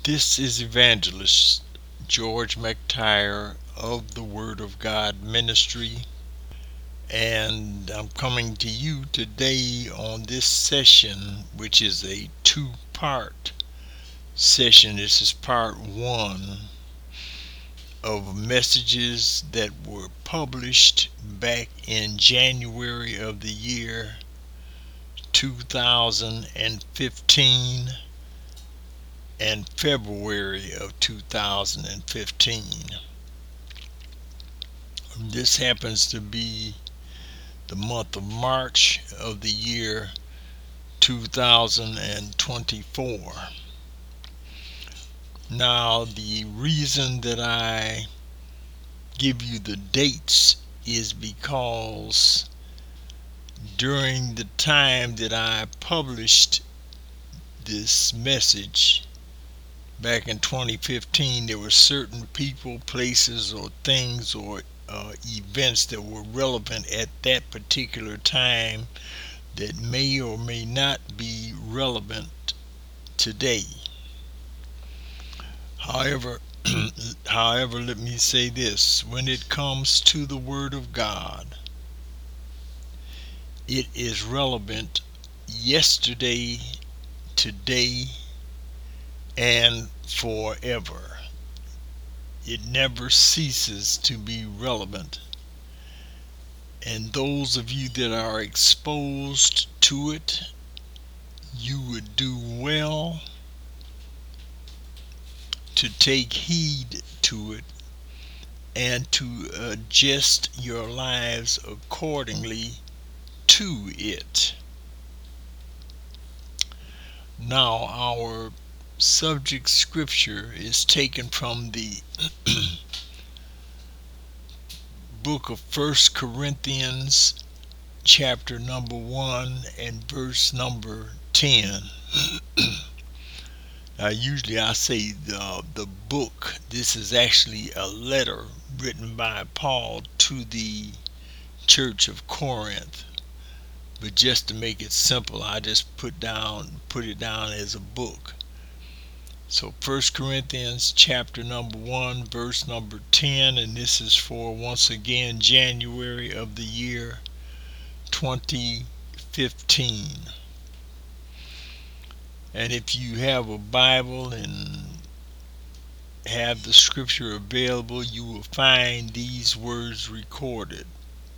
This is Evangelist George McTire of the Word of God Ministry, and I'm coming to you today on this session, which is a two-part session. This is part one of messages that were published back in January of the year 2015 and February of 2015. This happens to be the month of March of the year 2024. Now, the reason that I give you the dates is because during the time that I published this message back in 2015, there were certain people, places, or things or events that were relevant at that particular time that may or may not be relevant today. However, however, let me say this: when it comes to the Word of God, it is relevant yesterday, today, and forever. It never ceases to be relevant. And those of you that are exposed to it, you would do well to take heed to it and to adjust your lives accordingly to it. Now, our subject scripture is taken from the book of 1 Corinthians, chapter number 1 and verse number 10. Now, usually I say the book. This is actually a letter written by Paul to the church of Corinth. But just to make it simple, I just put it down as a book. So 1 Corinthians chapter number 1, verse number 10, and this is for, once again, January of the year 2015. And if you have a Bible and have the scripture available, you will find these words recorded.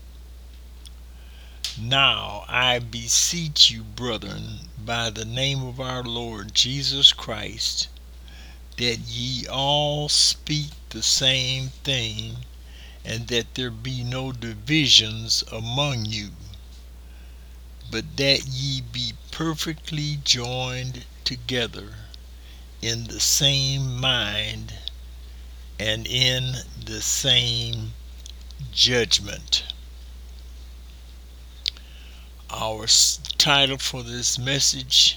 Now I beseech you, brethren, by the name of our Lord Jesus Christ, that ye all speak the same thing, and that there be no divisions among you, but that ye be perfectly joined together in the same mind and in the same judgment. Our title for this message: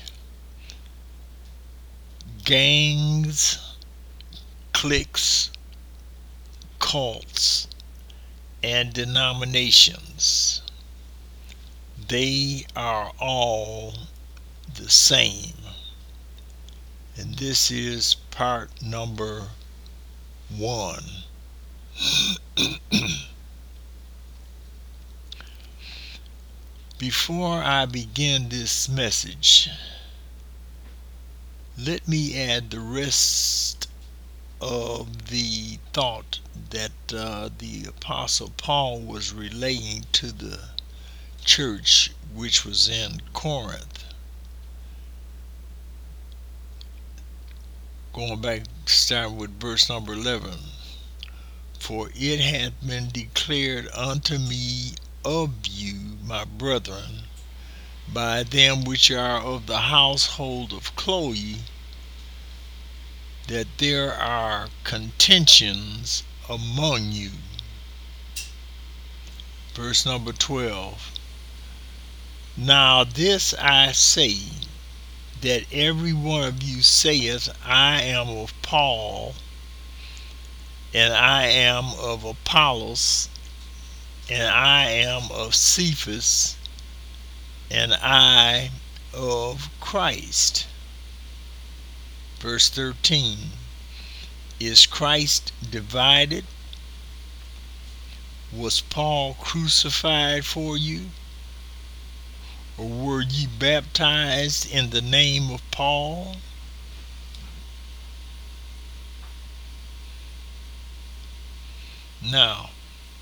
Gangs, Cliques, Cults, and Denominations. They are all the same. And this is part number 1. Before I begin this message, let me add the rest of the thought that the Apostle Paul was relaying to the church which was in Corinth. Going back, starting with verse number 11. For it hath been declared unto me of you, my brethren, by them which are of the household of Chloe, that there are contentions among you. Verse number 12. Now this I say, that every one of you saith, I am of Paul, and I am of Apollos, and I am of Cephas, and I of Christ. Verse 13. Is Christ divided? Was Paul crucified for you? Or were ye baptized in the name of Paul? Now,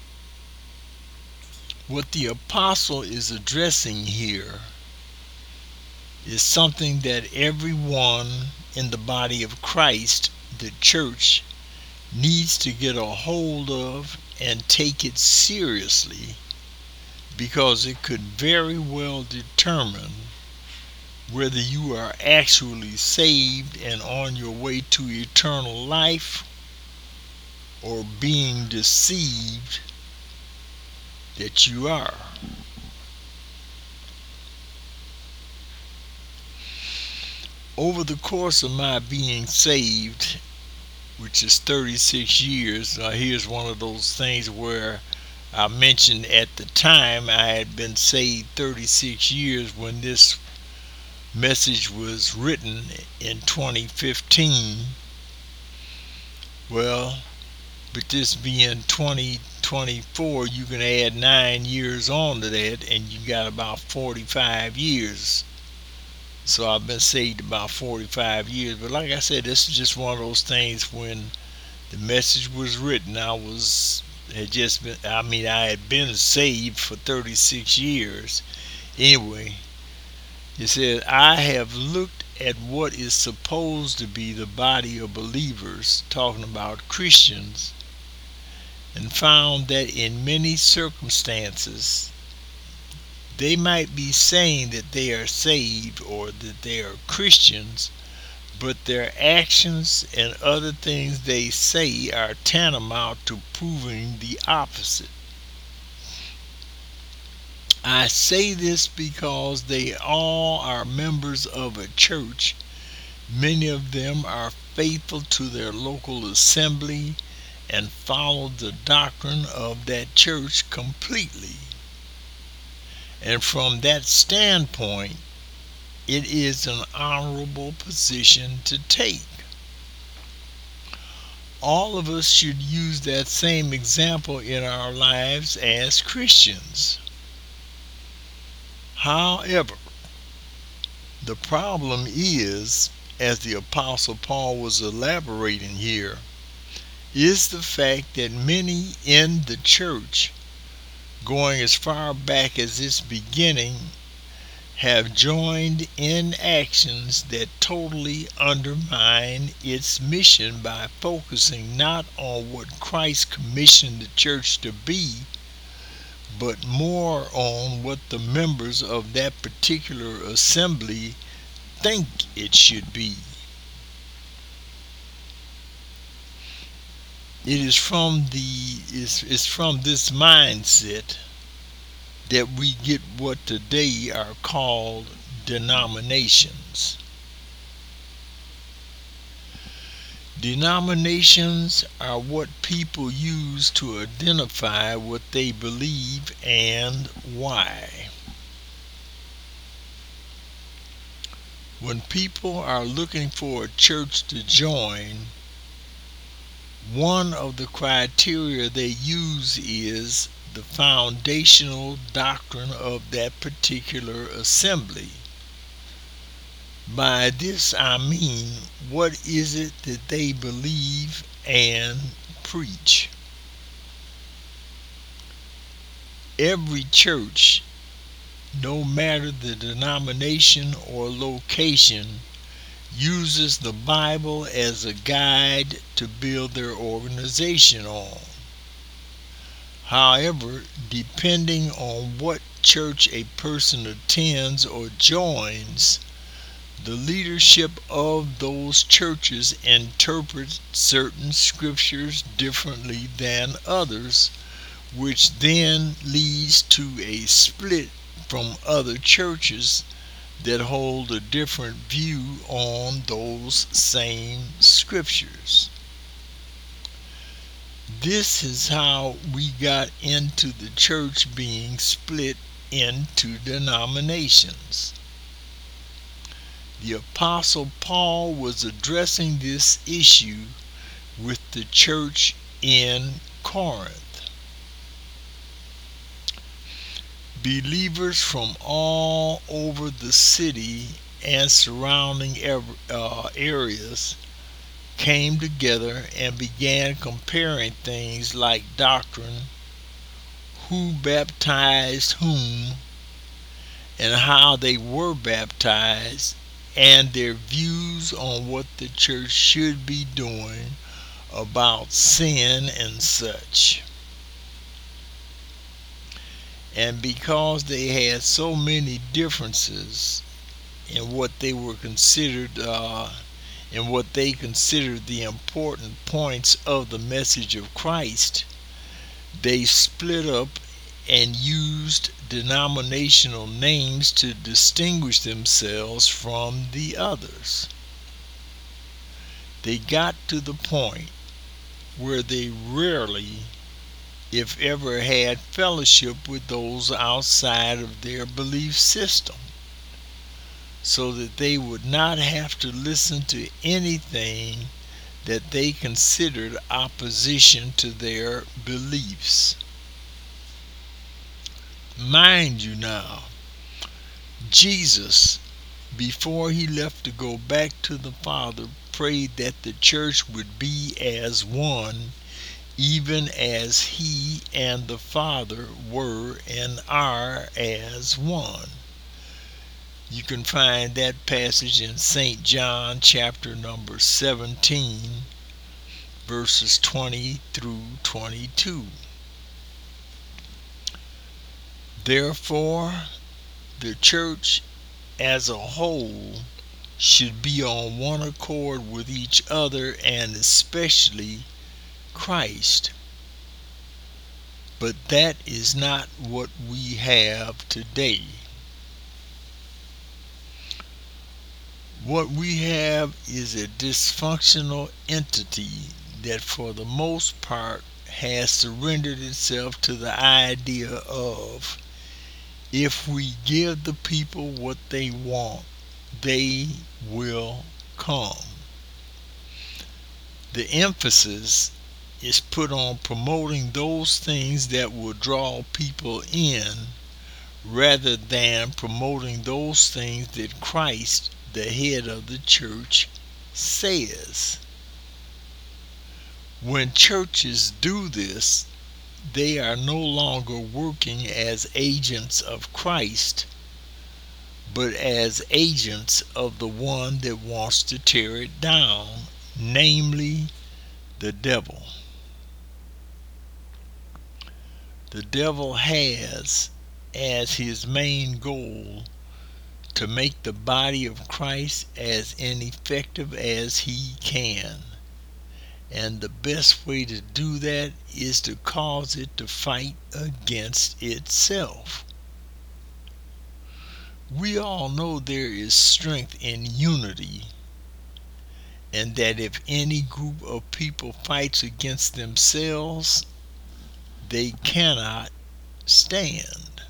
what the apostle is addressing here is something that everyone in the body of Christ, the church, needs to get a hold of and take it seriously, because it could very well determine whether you are actually saved and on your way to eternal life, or being deceived that you are. Over the course of my being saved, which is 36 years, here's one of those things where I mentioned at the time I had been saved 36 years when this message was written in 2015. Well, but this being 2024, you can add 9 years on to that, and you got about 45 years. So I've been saved about 45 years. But like I said, this is just one of those things. When the message was written, I had been saved for 36 years. Anyway, it said, I have looked at what is supposed to be the body of believers, talking about Christians, and found that in many circumstances they might be saying that they are saved or that they are Christians, but their actions and other things they say are tantamount to proving the opposite. I say this because they all are members of a church. Many of them are faithful to their local assembly and follow the doctrine of that church completely. And from that standpoint, it is an honorable position to take. All of us should use that same example in our lives as Christians. However, the problem is, as the Apostle Paul was elaborating here, is the fact that many in the church, going as far back as its beginning, have joined in actions that totally undermine its mission by focusing not on what Christ commissioned the church to be, but more on what the members of that particular assembly think it should be. It is from this mindset that we get what today are called denominations. Denominations are what people use to identify what they believe and why. When people are looking for a church to join, one of the criteria they use is the foundational doctrine of that particular assembly. By this I mean, what is it that they believe and preach? Every church, no matter the denomination or location, uses the Bible as a guide to build their organization on. However, depending on what church a person attends or joins, the leadership of those churches interprets certain scriptures differently than others, which then leads to a split from other churches that hold a different view on those same scriptures. This is how we got into the church being split into denominations. The Apostle Paul was addressing this issue with the church in Corinth. Believers from all over the city and surrounding areas came together and began comparing things like doctrine, who baptized whom, and how they were baptized, and their views on what the church should be doing about sin and such. And because they had so many differences in what they were considered in what they considered the important points of the message of Christ, they split up and used denominational names to distinguish themselves from the others. They got to the point where they rarely, if ever, had fellowship with those outside of their belief system, so that they would not have to listen to anything that they considered opposition to their beliefs. Mind you now, Jesus, before he left to go back to the Father, prayed that the church would be as one, even as he and the Father were and are as one. You can find that passage in St. John chapter number 17, verses 20 through 22. Therefore, the church as a whole should be on one accord with each other and especially Christ. But that is not what we have today. What we have is a dysfunctional entity that for the most part has surrendered itself to the idea of, if we give the people what they want, they will come. The emphasis is put on promoting those things that will draw people in rather than promoting those things that Christ, the head of the church, says. When churches do this, they are no longer working as agents of Christ, but as agents of the one that wants to tear it down, namely the devil. The devil has as his main goal to make the body of Christ as ineffective as he can. And the best way to do that is to cause it to fight against itself. We all know there is strength in unity, and that if any group of people fights against themselves, they cannot stand.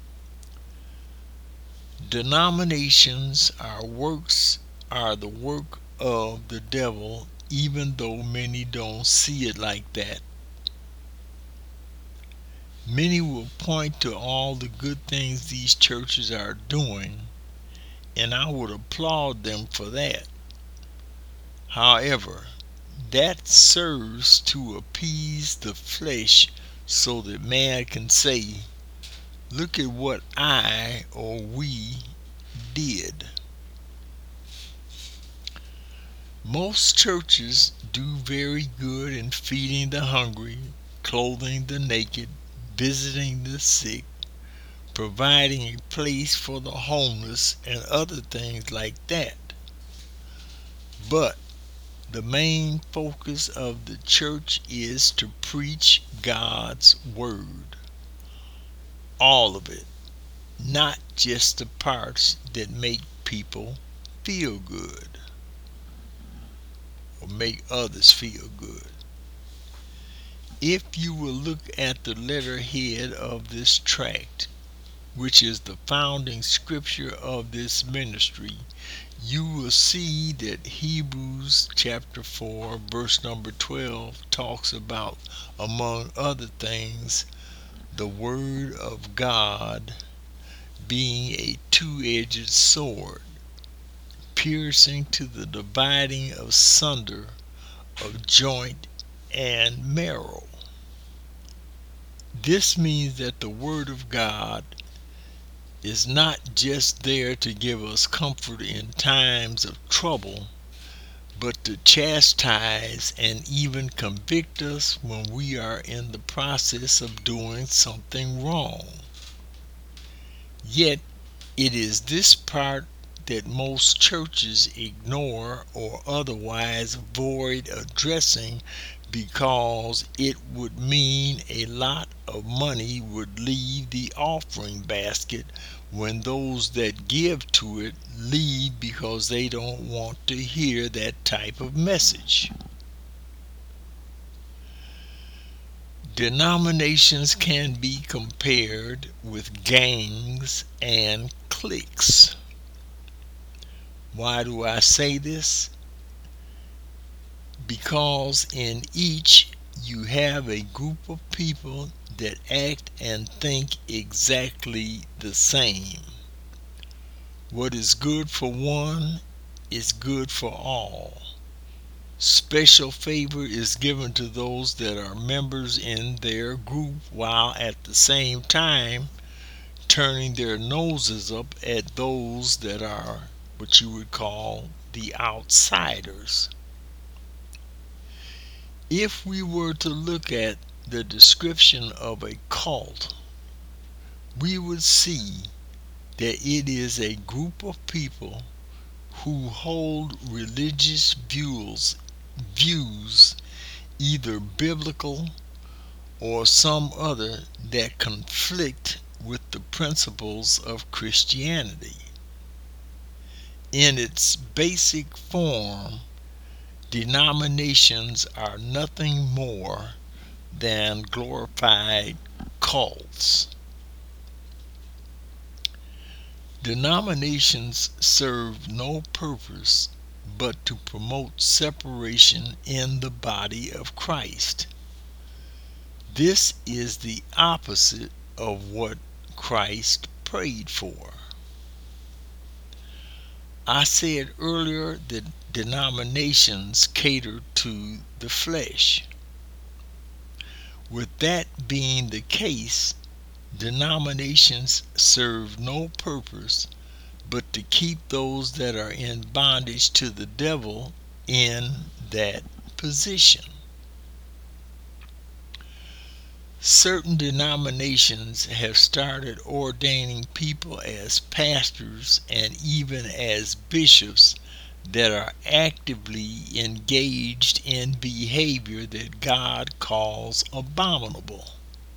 Denominations are the work of the devil, even though many don't see it like that. Many will point to all the good things these churches are doing, and I would applaud them for that. However, that serves to appease the flesh so that man can say, look at what I or we did. Most churches do very good in feeding the hungry, clothing the naked, visiting the sick, providing a place for the homeless, and other things like that. But the main focus of the church is to preach God's word. All of it, not just the parts that make people feel good or make others feel good. If you will look at the letterhead of this tract, which is the founding scripture of this ministry, you will see that Hebrews chapter 4, verse number 12 talks about, among other things, the Word of God being a two-edged sword, piercing to the dividing asunder of joint and marrow. This means that the Word of God is not just there to give us comfort in times of trouble, but to chastise and even convict us when we are in the process of doing something wrong. Yet, it is this part that most churches ignore or otherwise avoid addressing because it would mean a lot of money would leave the offering basket when those that give to it leave because they don't want to hear that type of message. Denominations can be compared with gangs and cliques. Why do I say this? Because in each you have a group of people that act and think exactly the same. What is good for one is good for all. Special favor is given to those that are members in their group, while at the same time turning their noses up at those that are what you would call the outsiders. If we were to look at the description of a cult, we would see that it is a group of people who hold religious views either biblical or some other that conflict with the principles of Christianity. In its basic form, denominations are nothing more than glorified cults. Denominations serve no purpose but to promote separation in the body of Christ. This is the opposite of what Christ prayed for. I said earlier that denominations cater to the flesh. With that being the case, denominations serve no purpose but to keep those that are in bondage to the devil in that position. Certain denominations have started ordaining people as pastors and even as bishops that are actively engaged in behavior that God calls abominable.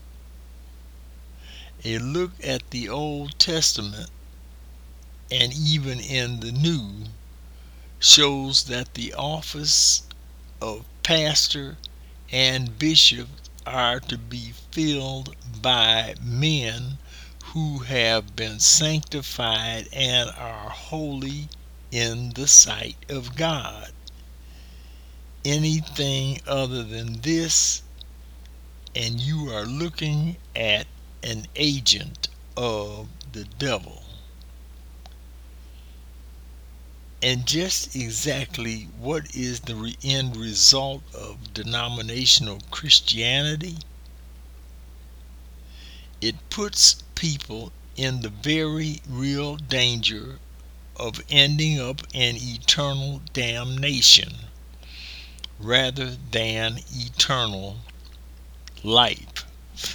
A look at the Old Testament and even in the New shows that the office of pastor and bishop are to be filled by men who have been sanctified and are holy in the sight of God. Anything other than this, and you are looking at an agent of the devil. And just exactly what is the end result of denominational Christianity? It puts people in the very real danger of ending up in eternal damnation rather than eternal life.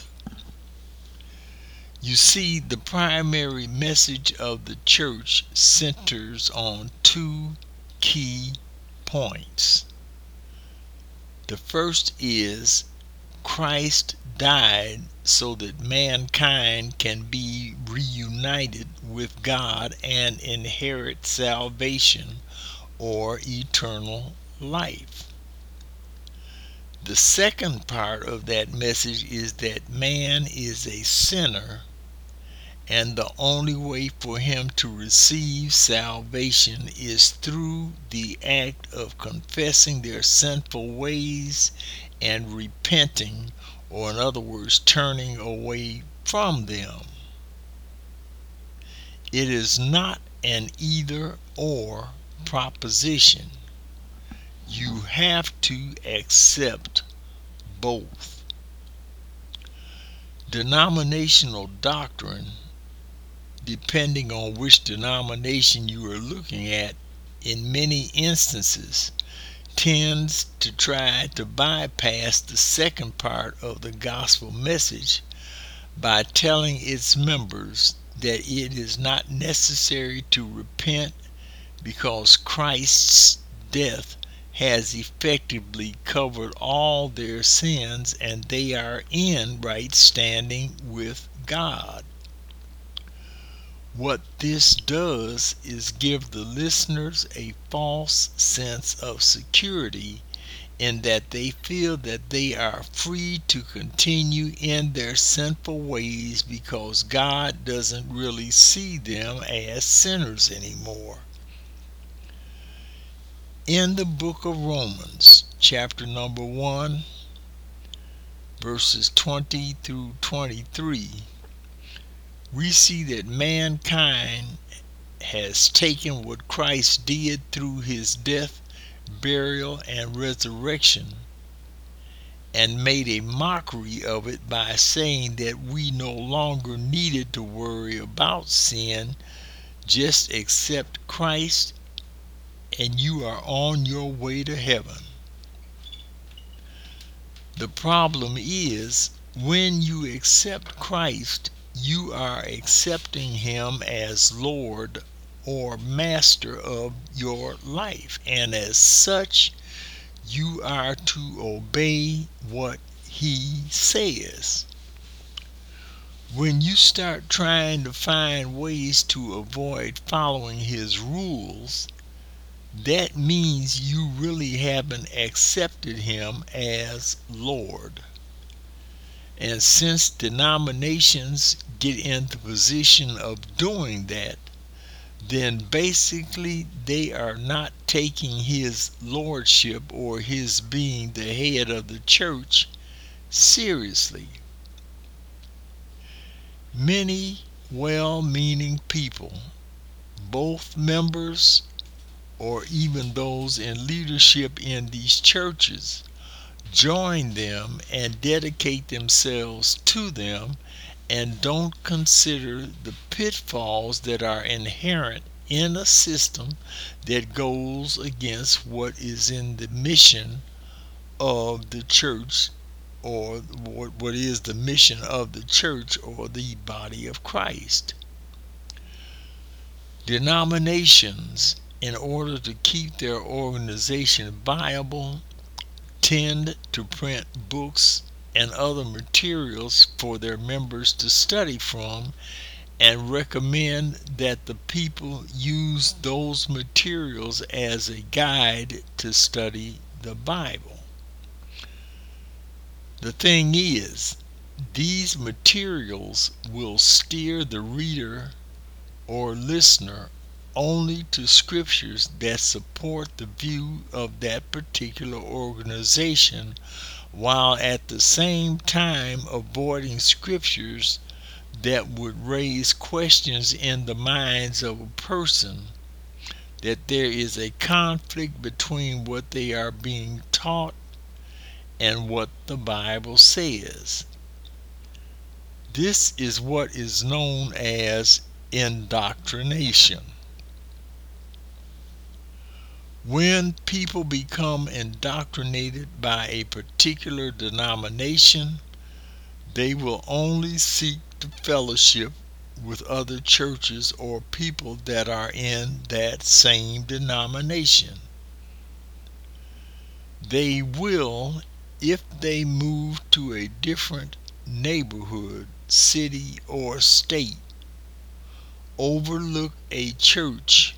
You see, the primary message of the church centers on two key points. The first is Christ died so that mankind can be reunited with God and inherit salvation or eternal life. The second part of that message is that man is a sinner and the only way for him to receive salvation is through the act of confessing their sinful ways and repenting, or in other words, turning away from them. It is not an either or proposition. You have to accept both. Denominational doctrine, depending on which denomination you are looking at, in many instances tends to try to bypass the second part of the gospel message by telling its members that it is not necessary to repent because Christ's death has effectively covered all their sins and they are in right standing with God. What this does is give the listeners a false sense of security in that they feel that they are free to continue in their sinful ways because God doesn't really see them as sinners anymore. In the book of Romans, chapter number 1, verses 20 through 23, we see that mankind has taken what Christ did through his death, burial, and resurrection and made a mockery of it by saying that we no longer needed to worry about sin, just accept Christ and you are on your way to heaven. The problem is, when you accept Christ, you are accepting him as Lord or Master of your life, and as such, you are to obey what he says. When you start trying to find ways to avoid following his rules, that means you really haven't accepted him as Lord. And since denominations get in the position of doing that, then basically they are not taking his lordship or his being the head of the church seriously. Many well-meaning people, both members or even those in leadership in these churches, join them and dedicate themselves to them and don't consider the pitfalls that are inherent in a system that goes against what is in the mission of the church, or what is the mission of the church or the body of Christ. Denominations, in order to keep their organization viable, tend to print books and other materials for their members to study from and recommend that the people use those materials as a guide to study the Bible. The thing is, these materials will steer the reader or listener only to scriptures that support the view of that particular organization, while at the same time avoiding scriptures that would raise questions in the minds of a person that there is a conflict between what they are being taught and what the Bible says. This is what is known as indoctrination. When people become indoctrinated by a particular denomination, they will only seek to fellowship with other churches or people that are in that same denomination. They will, if they move to a different neighborhood, city, or state, overlook a church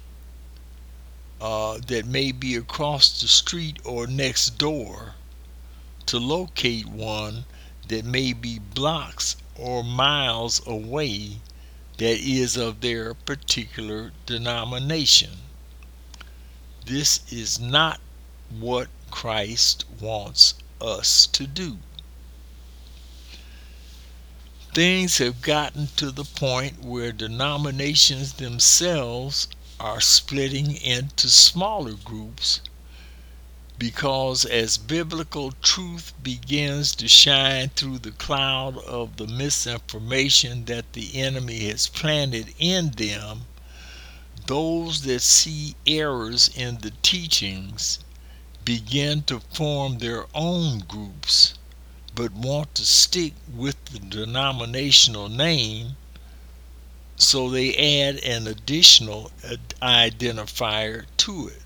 that may be across the street or next door to locate one that may be blocks or miles away that is of their particular denomination. This is not what Christ wants us to do. Things have gotten to the point where denominations themselves are splitting into smaller groups because as biblical truth begins to shine through the cloud of the misinformation that the enemy has planted in them, those that see errors in the teachings begin to form their own groups but want to stick with the denominational name, so they add an additional identifier to it.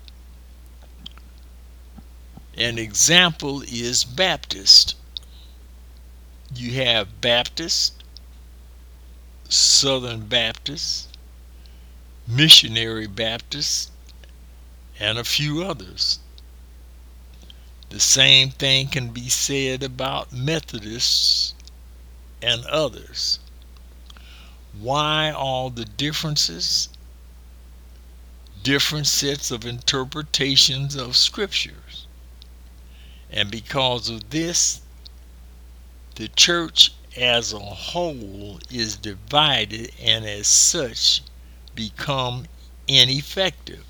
An example is Baptist. You have Baptist, Southern Baptist, Missionary Baptist, and a few others. The same thing can be said about Methodists and others. Why all the differences? Different sets of interpretations of scriptures. And because of this, the church as a whole is divided and as such become ineffective.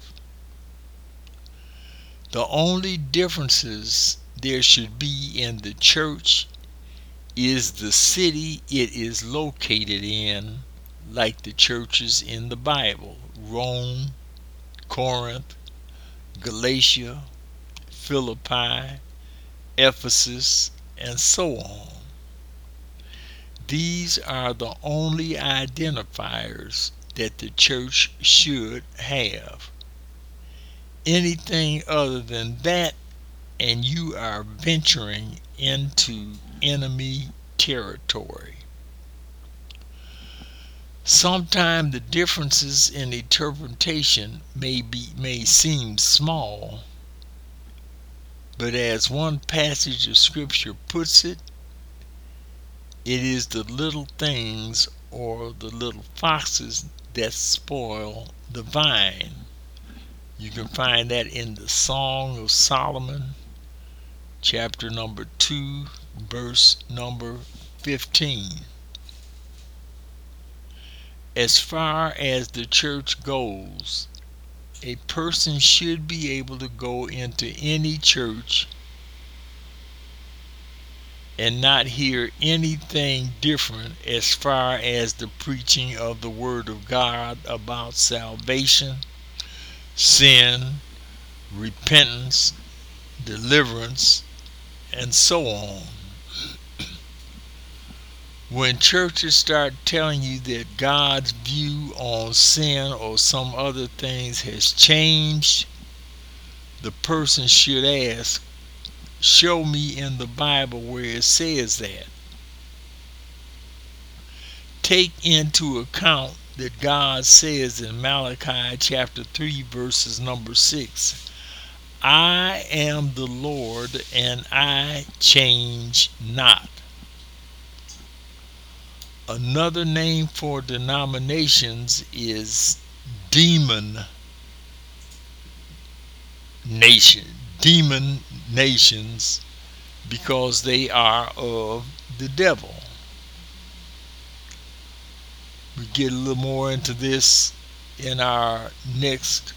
The only differences there should be in the church is the city it is located in, like the churches in the Bible: Rome, Corinth, Galatia, Philippi, Ephesus, and so on. These are the only identifiers that the church should have. Anything other than that, and you are venturing into enemy territory. Sometimes the differences in interpretation may seem small, but as one passage of scripture puts it, it is the little things or the little foxes that spoil the vine. You can find that in the Song of Solomon, chapter number 2, verse number 15. As far as the church goes, a person should be able to go into any church and not hear anything different as far as the preaching of the Word of God about salvation, sin, repentance, deliverance, and so on. When churches start telling you that God's view on sin or some other things has changed, the person should ask, show me in the Bible where it says that. Take into account that God says in Malachi chapter 3 verses number 6, I am the Lord and I change not. Another name for denominations is demon nations, because they are of the devil. We get a little more into this in our next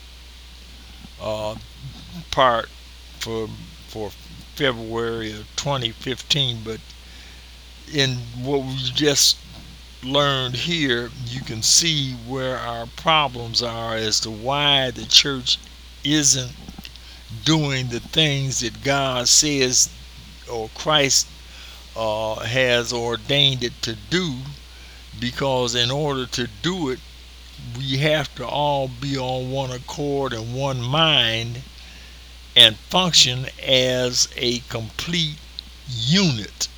part for February of 2015, but in what we just learned here, you can see where our problems are as to why the church isn't doing the things that God says or Christ has ordained it to do, because in order to do it, we have to all be on one accord and one mind and function as a complete unit,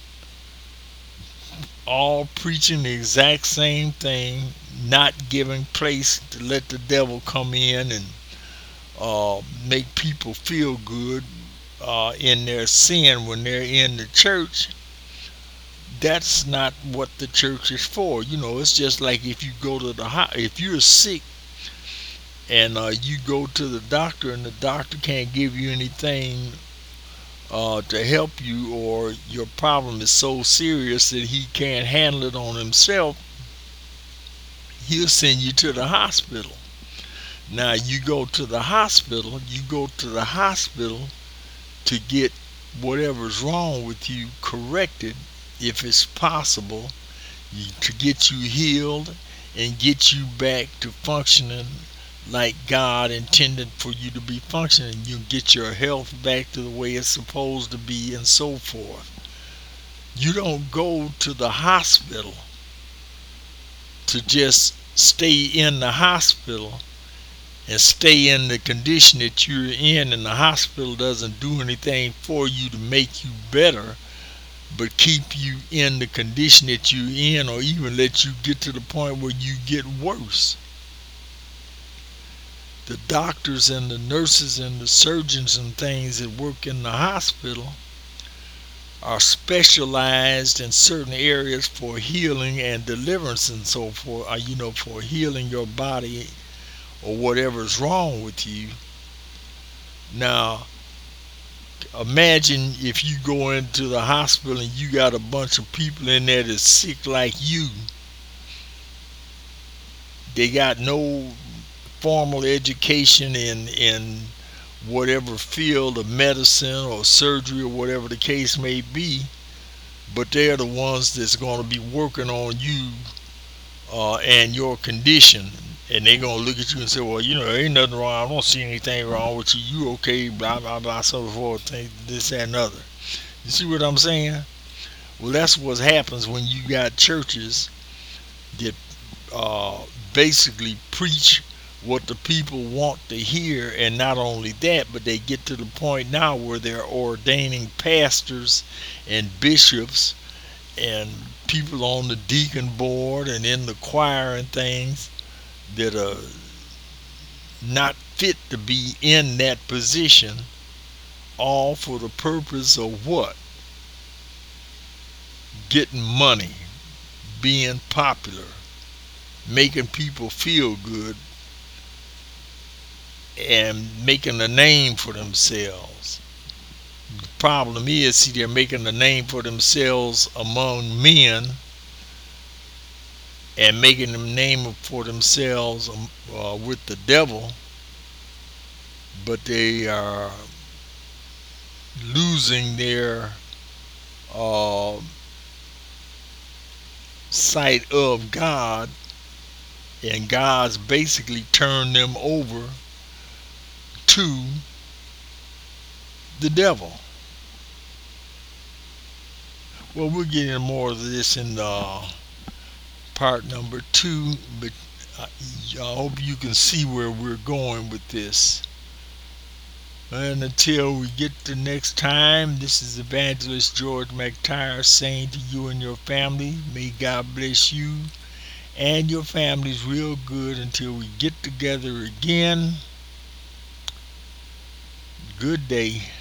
all preaching the exact same thing, not giving place to let the devil come in and make people feel good in their sin when they're in the church, that's not what the church is for. It's just like if you go to if you're sick and you go to the doctor and the doctor can't give you anything to help you, or your problem is so serious that he can't handle it on himself, he'll send you to the hospital. Now you go to the hospital to get whatever's wrong with you corrected, if it's possible, to get you healed and get you back to functioning like God intended for you to be functioning. You get your health back to the way it's supposed to be, and so forth. You don't go to the hospital to just stay in the hospital and stay in the condition that you're in, and the hospital doesn't do anything for you to make you better, but keep you in the condition that you're in, or even let you get to the point where you get worse. The doctors and the nurses and the surgeons and things that work in the hospital are specialized in certain areas for healing and deliverance and so forth, for healing your body or whatever's wrong with you. Now, imagine if you go into the hospital and you got a bunch of people in there that's sick like you. They got no formal education in whatever field of medicine or surgery or whatever the case may be, but they're the ones that's going to be working on you and your condition. And they're going to look at you and say, well, there ain't nothing wrong. I don't see anything wrong with you. You okay, blah, blah, blah, so forth, this, that, and other. You see what I'm saying? Well, that's what happens when you got churches that basically preach what the people want to hear. And not only that, but they get to the point now where they're ordaining pastors and bishops and people on the deacon board and in the choir and things that are not fit to be in that position, all for the purpose of what? Getting money, being popular, making people feel good, and making a name for themselves. The problem is, see, they're making a name for themselves among men and making them name for themselves with the devil, but they are losing their sight of God, and God's basically turned them over to the devil. Well, we'll get into more of this in part number 2, but I hope you can see where we're going with this. And until we get to next time, this is Evangelist George McTire saying to you and your family, may God bless you and your families real good until we get together again. Good day.